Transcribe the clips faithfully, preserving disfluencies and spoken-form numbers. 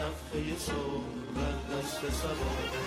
نفخه صبح بر دست صبا.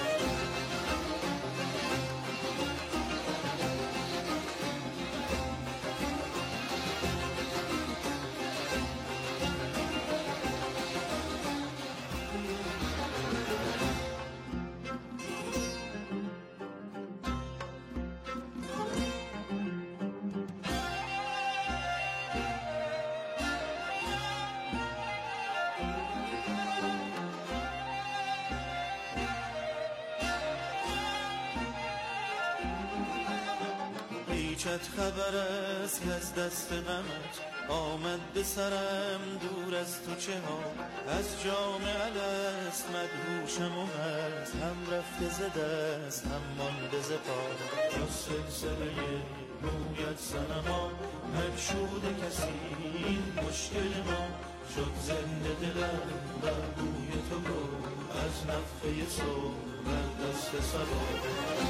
هیچت خبر است که از دست غمت آمد به سرم دور از تو چه ها. از جام الست مدهوشم و مست، هم رفته ز دست هم مانده ز پا. جز سلسله رویت صنما مگشوده کسی این مشکل ما. شد زنده دلم بر بوی تو رو از نفخه صبح بر دست صبا.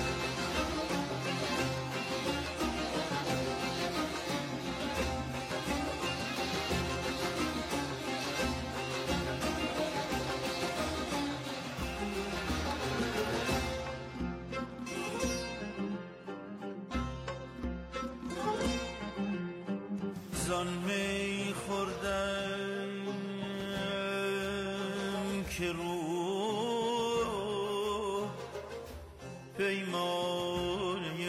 زان می خوردم که روح پیمانه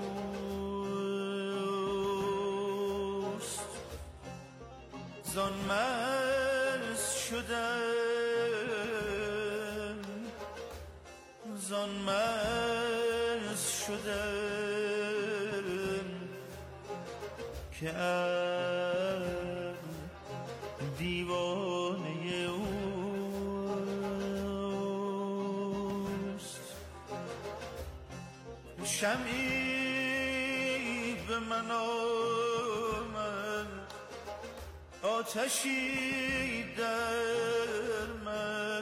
اوست. زان مست شدم زان مست شدم که دیوانه اوست. شمعی به من آمد، آتشی در من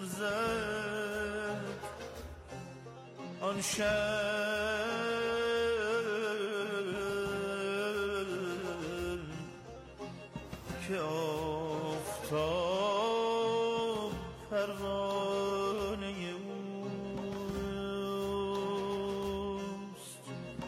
زد. آن شب که آفتاب پروانه اوست.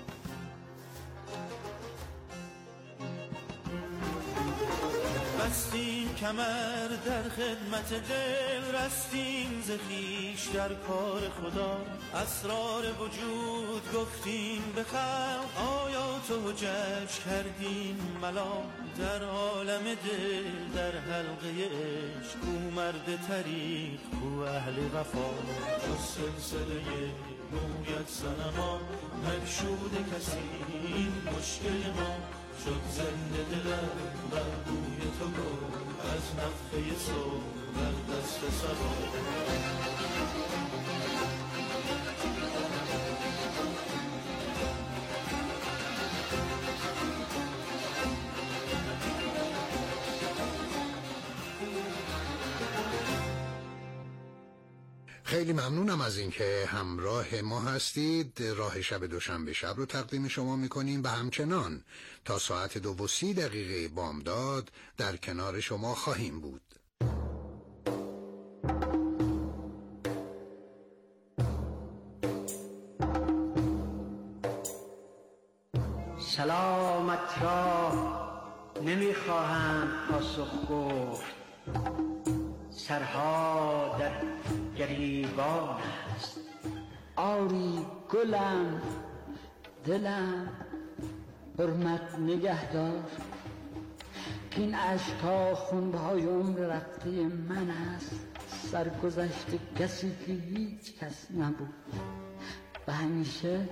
بستیم کمر در خدمت دل، رستیم ز خویش در کار خدا. اسرار وجود گفتیم به خلق، آیات و حجج کردیم ملام. در عالم دل در حلقه عشق، کو مرد طریق کو اهل وفا. جز سلسله رویت صنما مگشوده کسی این مشکل ما. شد زنده دلم بر بوی تو رو از نفخه صبح بر دست صبا. خیلی ممنونم از اینکه همراه ما هستید. راه شب دوشنبه شب رو تقدیم شما میکنیم و همچنان تا ساعت دو و سی دقیقه بامداد در کنار شما خواهیم بود. سلامت را نمیخواهم پاسخ گفت، سرها در گریبان است. آری گلم دلم حرمت نگهدار، که این عشقا خونهای عمر رفته من است. سرگذشت کسی که هیچ کس نبود و همیشه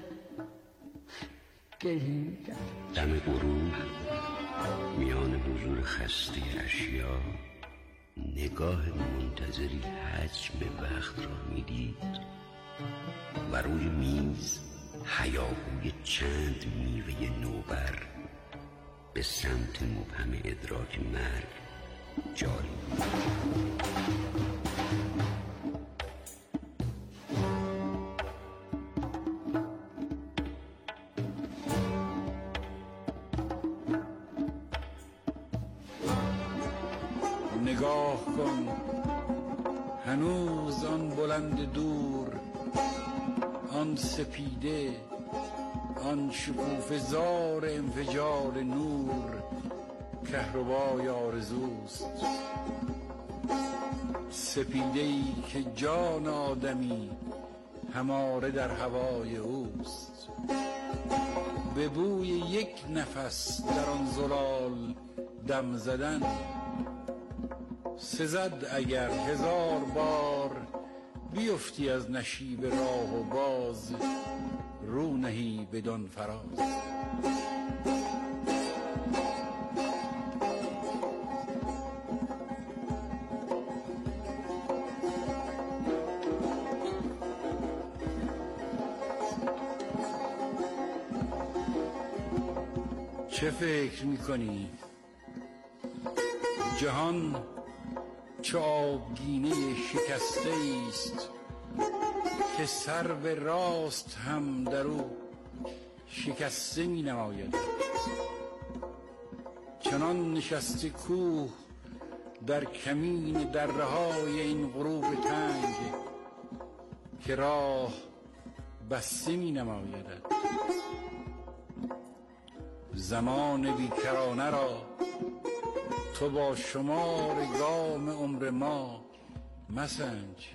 گریه می‌کرد. دم غروب میان حضور خسته اشیا، نگاه منتظری حجم وقت را میدید و روی میز هیاهوی چند میوه نوبر به سمت مبهم ادراک مرگ جاری بود. نگاه کن هنوز آن بلند دور، آن سپیده، آن شکوفه زار انفجار نور کهربای آرزوست. سپیده‌ای که جان آدمی هماره در هوای اوست. به بوی یک نفس در آن زلال دم زدن، سزد اگر هزار بار بیفتی از نشیب راه و باز رو نهی بدان فراز. چه فکر میکنی؟ جهان چه آبگینه شکسته است که سر به راست هم در او شکسته می نماید. چنان نشسته کوه در کمین دره های این غروب تنگ که راه بسته می نماید. زمان بیکرانه را تو با شمار گام عمر ما مسنج.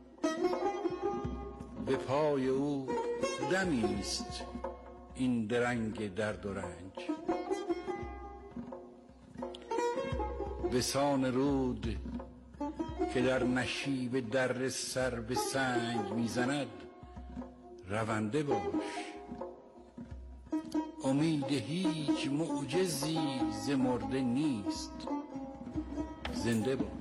به پای او دمی است این درنگ درد و رنج. بسان رود که در نشیب در سر به سنگ میزند رونده باش. امید هیچ معجزی ز مرده نیست، زنده باش.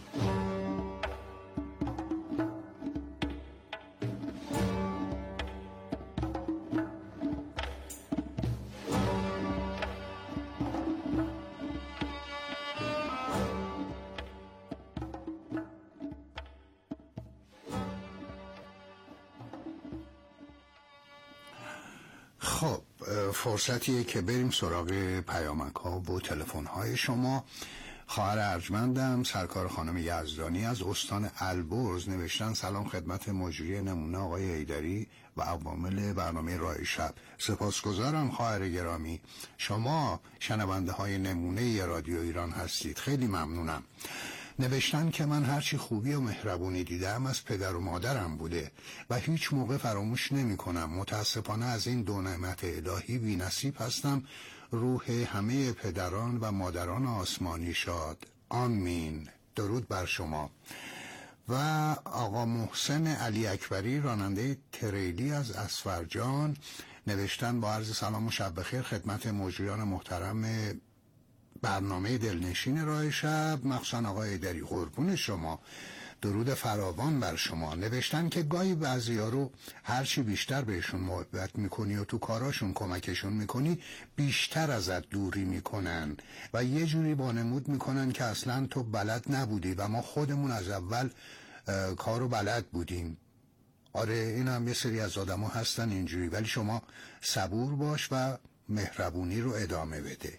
خب فرصتیه که بریم سراغ پیامک ها و تلفن های شما. خواهر ارجمندم سرکار خانم یزدانی از استان البرز نوشتن سلام خدمت مجری نمونه آقای حیدری و عوامل برنامه راه شب. سپاسگزارم خواهر گرامی، شما شنونده های نمونه رادیو ایران هستید، خیلی ممنونم. نوشتن که من هرچی خوبی و مهربونی دیدم از پدر و مادرم بوده و هیچ موقع فراموش نمی کنم. متاسفانه از این دو نعمت الهی بی نصیب هستم. روح همه پدران و مادران آسمانی شاد، آمین. درود بر شما. و آقا محسن علی اکبری راننده تریلی از اسفرجان نوشتن با عرض سلام و شب بخیر خدمت مجریان محترم برنامه دلنشین راه شب، مخصوصا آقای حیدری، قربون شما، درود فراوان بر شما. نوشتن که گاهی بعضیا رو هرچی بیشتر بهشون محبت میکنی و تو کاراشون کمکشون میکنی بیشتر ازت دوری میکنن و یه جوری وانمود میکنن که اصلا تو بلد نبودی و ما خودمون از اول کارو بلد بودیم. آره این هم یه سری از آدم ها هستن اینجوری، ولی شما صبور باش و مهربونی رو ادامه بده.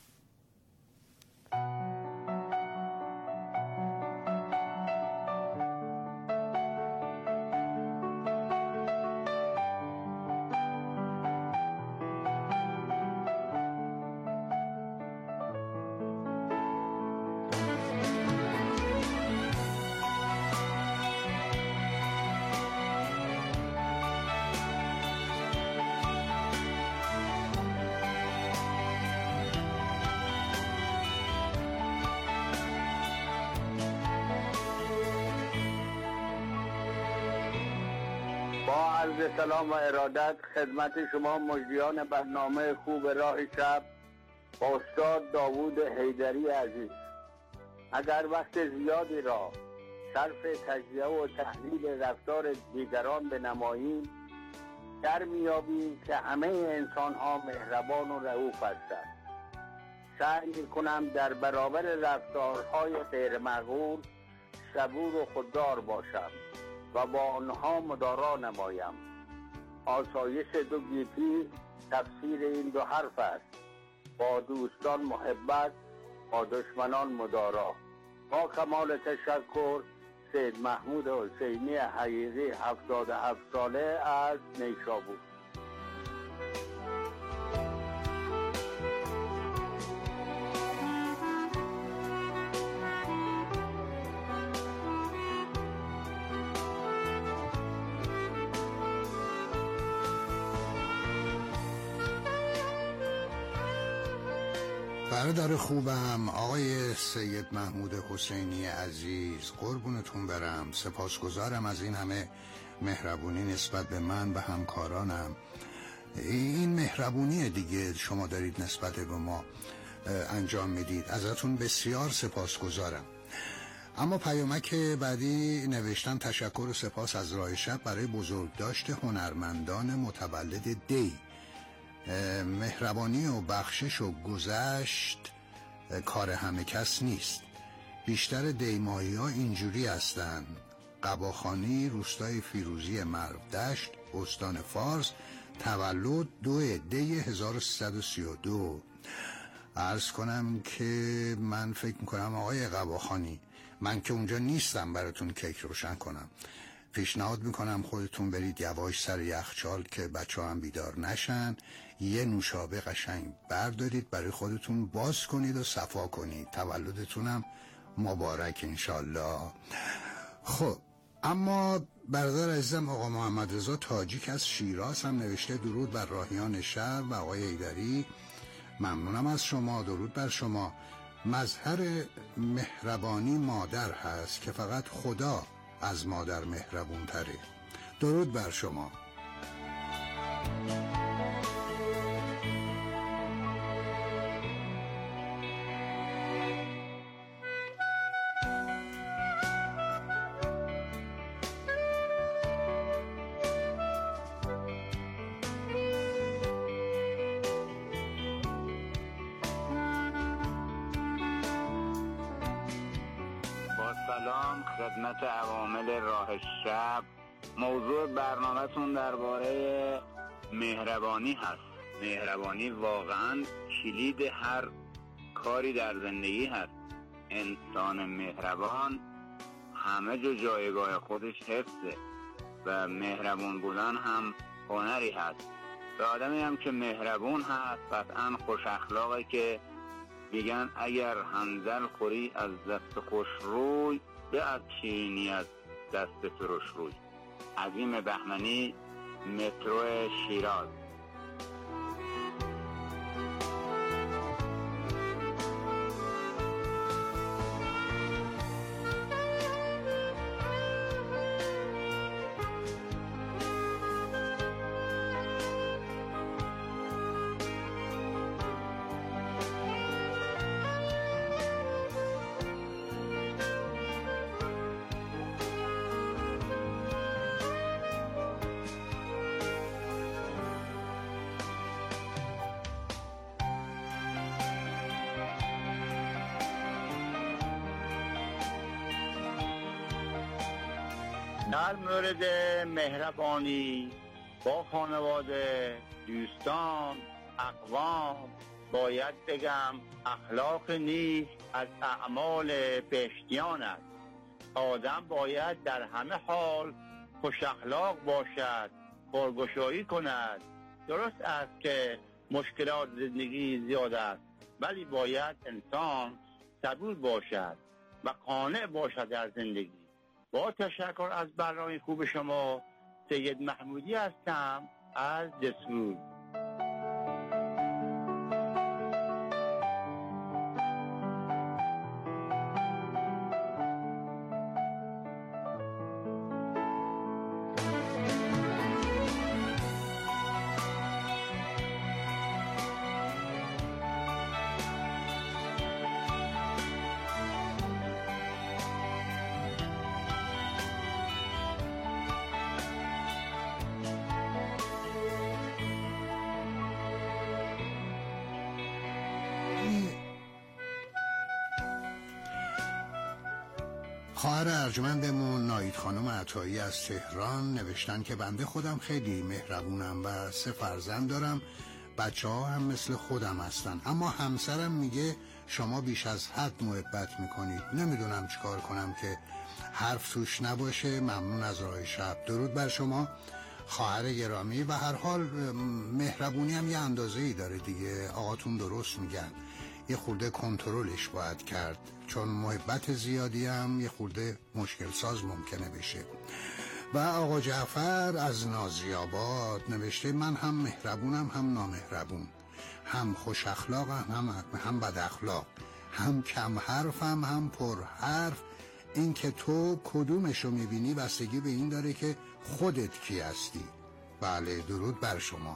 عرض سلام و ارادت خدمت شما مجریان برنامه خوب راه شب با استاد داوود حیدری عزیز. اگر وقت زیادی را صرف تجزیه و تحلیل رفتار دیگران بنماییم در میابیم که همه انسان ها مهربان و رئوف هستند. سعی میکنم در برابر رفتارهای غیر معقول صبور و خوددار باشم و با آنها مدارا نمایم. آسایش دو گیتی تفسیر این دو حرف است: با دوستان محبت، با دشمنان مدارا. با کمال تشکر، سید محمود حسینی حقیقی هفتاد و هفت ساله از نیشابور. برادر خوبم آقای سید محمود حسینی عزیز، قربونتون برم. سپاسگزارم از این همه مهربونی نسبت به من و همکارانم. این مهربونی دیگه شما دارید نسبت به ما انجام میدید، ازتون بسیار سپاسگزارم. اما پیامک بعدی نوشتن تشکر و سپاس از راه شب برای بزرگداشت هنرمندان متولد دی. مهربانی و بخشش و گذشت کار همه کس نیست. بیشتر دیمایی ها اینجوری هستن. قباخانی، روستای فیروزی مرودشت، استان فارس، تولد دو دی هزار و سیصد و سی و دو. عرض کنم که من فکر میکنم آقای قباخانی، من که اونجا نیستم براتون کیک روشن کنم. پیشنهاد میکنم خودتون برید یواش سر یخچال که بچه هم بیدار نشن، یه نوشابه قشنگ بردارید برای خودتون باز کنید و صفا کنید. تولدتونم مبارک انشالله. خب اما برادر عزیزم آقا محمد رضا تاجیک از شیراز هم نوشته درود بر راهیان شهر و آقای ایدری، ممنونم از شما، درود بر شما. مظهر مهربانی مادر هست که فقط خدا از مادر مهربون تره. درود بر شما. سلام خدمت عوامل راه شب. موضوع برنامه‌تون درباره مهربانی هست. مهربانی واقعا کلید هر کاری در زندگی هست. انسان مهربان همه جا جایگاه خودش حفظه و مهربون بودن هم هنری هست. به آدمی هم که مهربون هست قطعا خوش اخلاقه که میگن اگر حنظل خوری از دست خوش روی به از شیرینی از دست ترش روی. عظیم بهمنی، مترو شیراز. در مورد مهربانی با خانواده، دوستان، اقوام باید بگم اخلاق نیک از اعمال بهشتیان است. آدم باید در همه حال خوش اخلاق باشد، پرگشایی کند. درست است که مشکلات زندگی زیاد است، ولی باید انسان صبور باشد و قانع باشد در زندگی. با تشکر از برنامه خوب شما. سید محمودی هستم از دسفول. خواهر ارجمندمون نایید خانم عطایی از تهران نوشتن که بنده خودم خیلی مهربونم و سه فرزند دارم، بچه ها هم مثل خودم هستن، اما همسرم میگه شما بیش از حد محبت میکنید. نمیدونم چیکار کنم که حرف توش نباشه. ممنون از راه شب. درود بر شما خواهر گرامی. و هر حال مهربونی هم یه اندازه‌ای داره دیگه. آقاتون درست میگن، یه خورده کنترلش باید کرد، چون محبت زیادی هم یه خورده مشکل ساز ممکنه بشه. و آقا جعفر از نازیاباد نوشته من هم مهربونم هم نامهربون، هم خوش اخلاقم هم هم بد اخلاق، هم کم حرفم هم پر حرف. این که تو کدومشو میبینی بستگی به این داره که خودت کی هستی. بله، درود بر شما.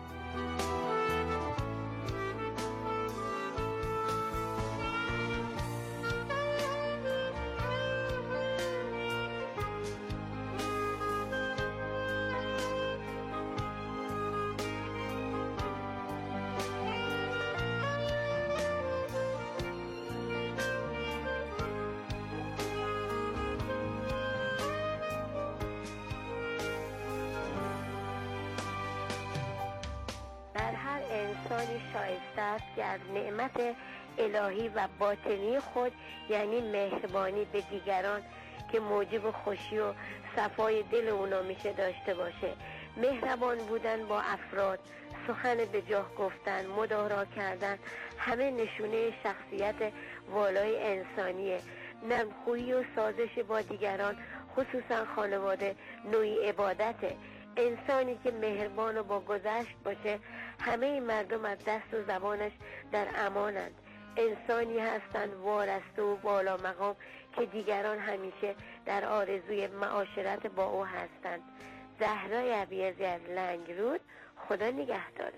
شایسته است که از نعمت الهی و باطنی خود یعنی مهربانی به دیگران که موجب خوشی و صفای دل اونا میشه داشته باشه. مهربان بودن با افراد، سخن به جاه گفتن، مدارا کردن، همه نشونه شخصیت والای انسانیه. نرمخویی و سازش با دیگران خصوصا خانواده نوعی عبادته. انسانی که مهربان و با گذشت باشه همه این مردم از دست و زبانش در امانند. انسانی هستند وارسته و بالا مقام که دیگران همیشه در آرزوی معاشرت با او هستند. زهرای عبیزی از لنگرود، خدا نگهدارت.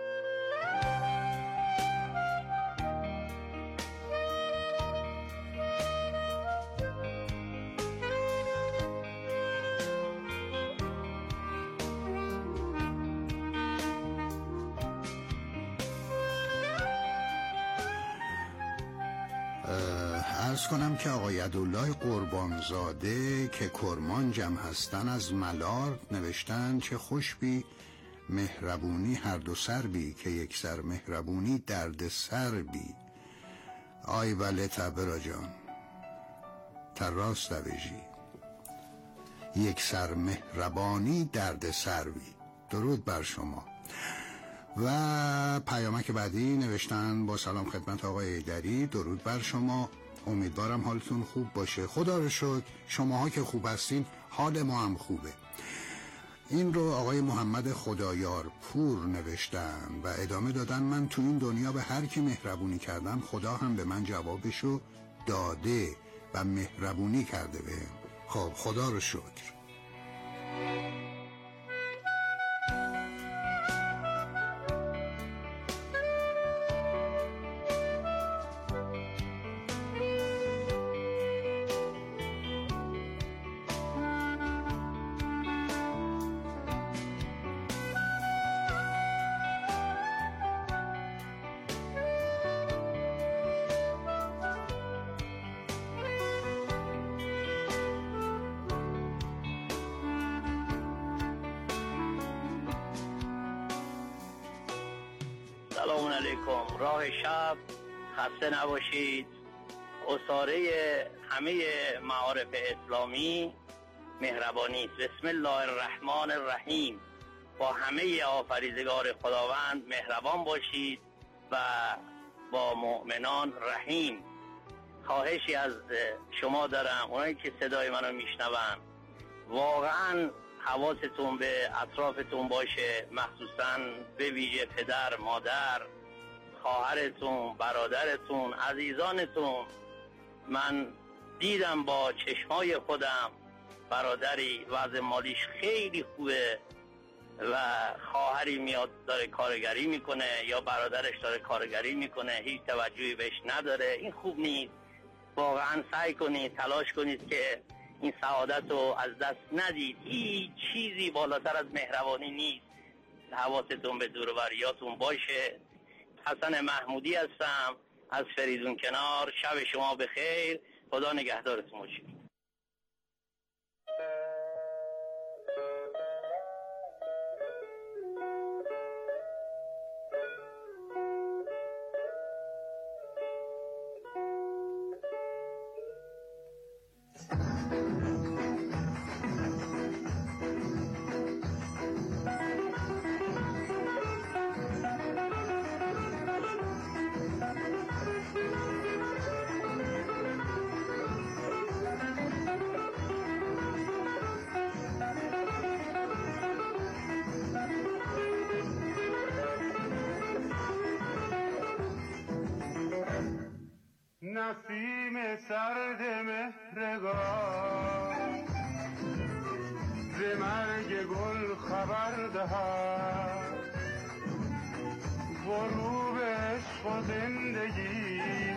عرض کنم که آقای عدالله قربانزاده که کرمانجم هستن از ملار نوشتن چه خوش بی مهربونی هر دو سر بی که یک سر مهربونی درد سر بی. آی بله تبرا جان تراست دویجی یک سر مهربانی درد سر بی. درود بر شما. و پیامک بعدی نوشتن با سلام خدمت آقای ایدری، درود بر شما، امیدوارم حالتون خوب باشه. خدا رو شکر شماها که خوب هستین حال ما هم خوبه. این رو آقای محمد خدایار پور نوشتن و ادامه دادن من تو این دنیا به هر کی مهربونی کردم خدا هم به من جوابشو داده و مهربونی کرده بهم. خب خدا رو شکر. سلام علیکم. راه شب، خسته نباشید. اساره همه معارف اسلامی مهربانی است. بسم الله الرحمن الرحیم. با همه آفریدگار خداوند مهربان باشید و با مؤمنان رحیم. خواهشی از شما دارم، اونایی که صدای منو میشنون، واقعا حواستون به اطرافتون باشه، مخصوصا به ویژه پدر، مادر، خواهرتون، برادرتون، عزیزانتون. من دیدم با چشمای خودم برادری وضع مالیش خیلی خوبه و خواهری میاد داره کارگری میکنه یا برادرش داره کارگری میکنه، هیچ توجهی بهش نداره. این خوب نیست. واقعا سعی کنید، تلاش کنید که این سعادت رو از دست ندید. هیچ چیزی بالاتر از مهربانی نیست. حواستون به دور و بریاتون باشه. حسن محمودی هستم از فریدون کنار. شب شما بخیر. خدا نگهدارتون باشه. سرد مهرگان ز مرگ گل خبر دهد غروب عشق و زندگی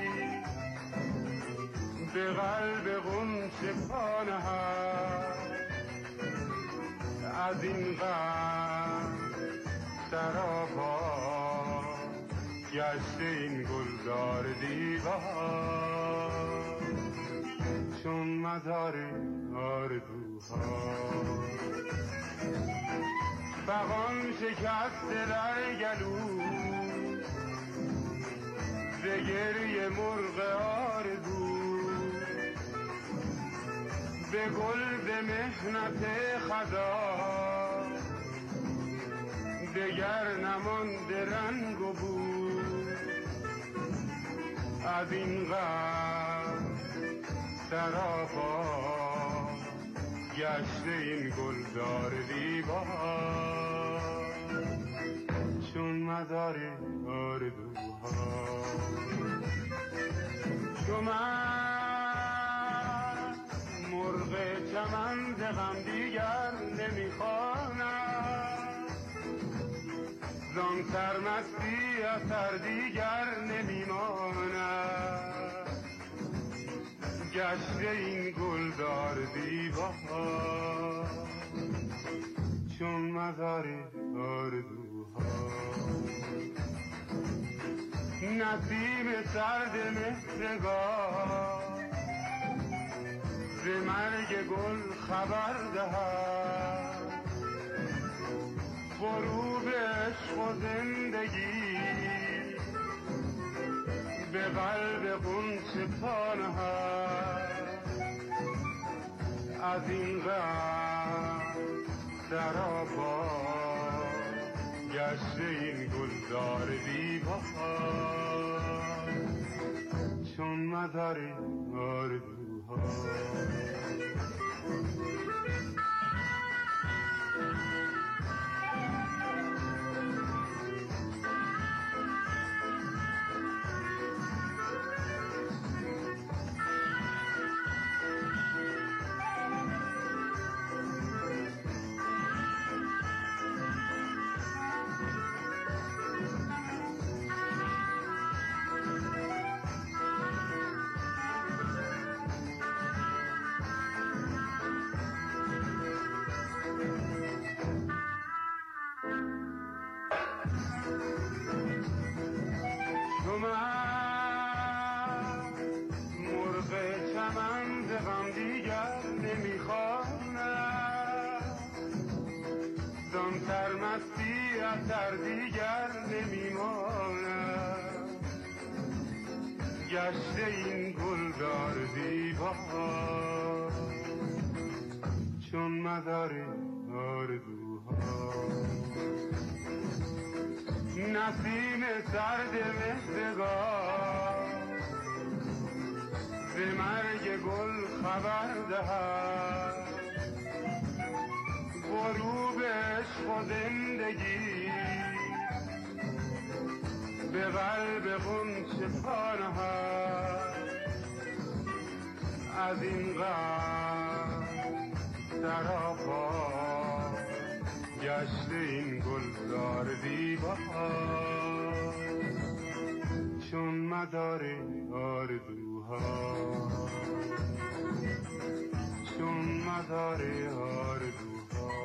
به قلب غنچه پا نهد از این غم سراپا گشته این گلزار دیوار چون مزار آرزوها فغان شکسته در گلو ز گریه مرغ آرزو به گل به محنت خزان دگر نمانده رنگ و بو از این غم سراپا گشته این گلزار دیوار چون مزار آرزوها چون من مرغ چمن ز غم دیگر نمیخوانم زان سرمستی اثر دیگر نمیماند گشته این گلزار دیوار چون مزار آرزوها نسیم سرد مهرگان ز مرگ گل خبر دهد غروب عشق و زندگی به قلب غنچه پا نهد از این غم سراپا گشته این گلزار دیوار چون مزار آرزوها سرمستی اثر دیگر نمیماند گشته این گلزار دیوار چون مزار آرزوها نسیم سرد مهرگان ز مرگ گل خبر دهد غروب عشق و زندگی به قلب غنچه پا نهد از این غم سراپا گشته این گلزار دیوار چون مزار آرزوها چون مزار آرزوها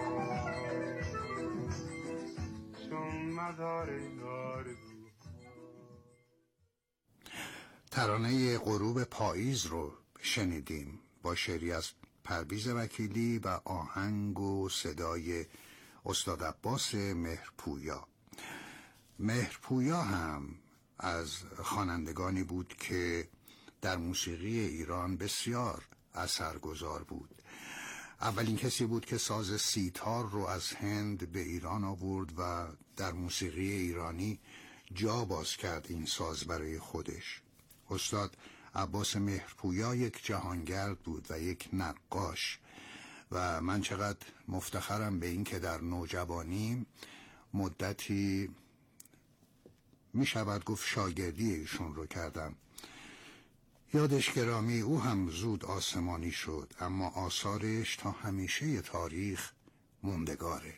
ترانه غروب پاییز رو شنیدیم با شعری از پرویز وکیلی و آهنگ و صدای استاد عباس مهرپویا. مهرپویا هم از خوانندگانی بود که در موسیقی ایران بسیار اثرگذار بود. اولین کسی بود که ساز سیتار رو از هند به ایران آورد و در موسیقی ایرانی جا باز کرد این ساز برای خودش. استاد عباس مهرپویا یک جهانگرد بود و یک نقاش و من چقدر مفتخرم به این که در نوجوانی مدتی می شود گفت شاگردی ایشون رو کردم. یادش گرامی، او هم زود آسمانی شد، اما آثارش تا همیشه تاریخ موندگاره.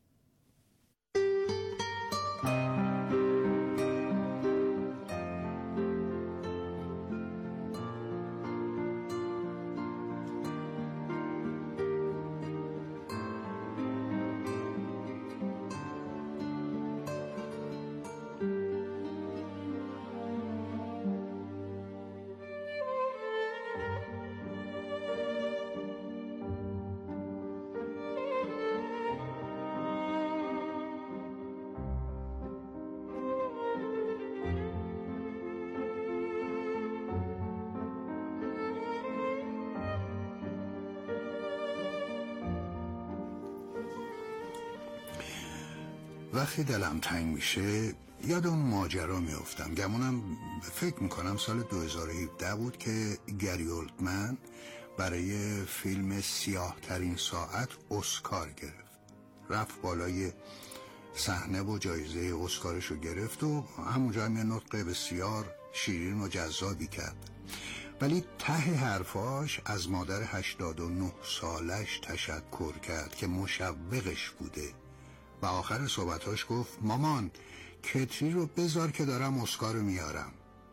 وقتی دلم تنگ میشه یاد اون ماجرا میافتم. گمونم فکر میکنم سال دو هزار و هفده بود که گری اولدمن برای فیلم سیاه ترین ساعت اسکار گرفت. رفت بالای صحنه و جایزه اسکارشو گرفت و همونجا هم یه نطق بسیار شیرین و جذابی کرد. ولی ته حرفاش از مادر هشتاد و نه سالش تشکر کرد که مشوقش بوده و آخر صحبتاش گفت مامان کتری رو بذار که دارم اسکار رو میارم.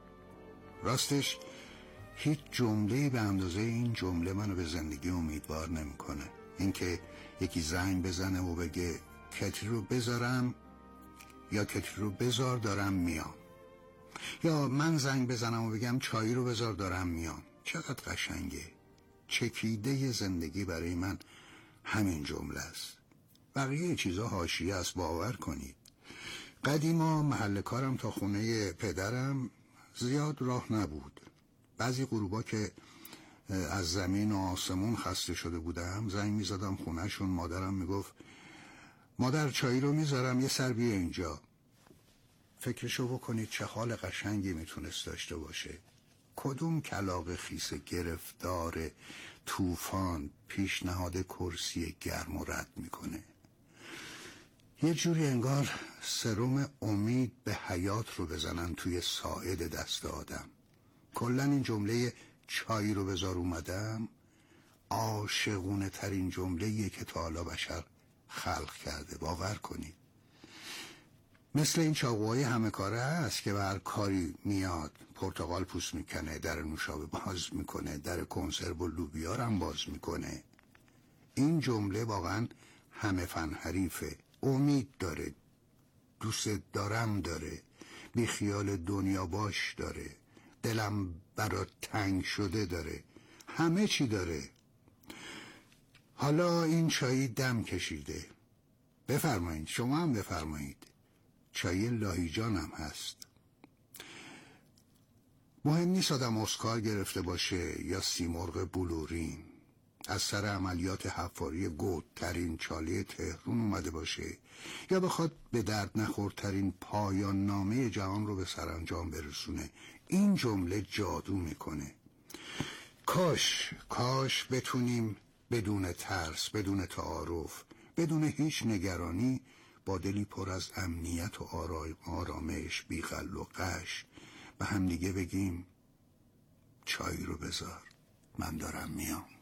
راستش هیچ جمله به اندازه این جمله منو به زندگی امیدوار نمیکنه. اینکه یکی زنگ بزنه و بگه کتری رو بذارم یا کتری رو بذار دارم میام، یا من زنگ بزنم و بگم چای رو بذار دارم میام. چقدر قشنگه. چکیده زندگی برای من همین جمله است. بقیه چیزا حاشیه است، باور کنید. قدیما محل کارم تا خونه پدرم زیاد راه نبود. بعضی غروبا که از زمین و آسمون خسته شده بودم زنگ میزدم خونهشون. مادرم میگفت مادر چایی رو میذارم یه سر بیا اینجا. فکرشو بکنید چه حال قشنگی میتونست داشته باشه. کدوم کلاغ خیس گرفتار طوفان پیشنهاد کرسی گرم و رد میکنه؟ یه جوری انگار سرم امید به حیات رو بزنن توی ساعد دست آدم. کلن این جمله چای رو بذار اومدم عاشقونه ترین جمله‌ایه که تا حالا بشر خلق کرده. باور کنید. مثل این چاقوهای همه کاره هست که به هر کاری میاد پرتقال پوست میکنه، در نوشابه باز میکنه، در کنسرو و لوبیا هم باز میکنه. این جمله واقعا همه فن حریفه. امید داره، دوست دارم داره، بی خیال دنیا باش داره، دلم برات تنگ شده داره، همه چی داره. حالا این چایی دم کشیده. بفرمایید، شما هم بفرمایید. چای لاهیجان هم هست. مهم نیست آدم اسکار گرفته باشه یا سیمرغ بلورین، از سر عملیات حفاری گود ترین چاله تهران اومده باشه یا بخواد به درد نخورترین پایان نامه جهان رو به سرانجام برسونه. این جمله جادو میکنه. کاش کاش بتونیم بدون ترس، بدون تعارف، بدون هیچ نگرانی، با دلی پر از امنیت و آرامش، بی غل و غش به هم دیگه بگیم چای رو بذار من دارم میام.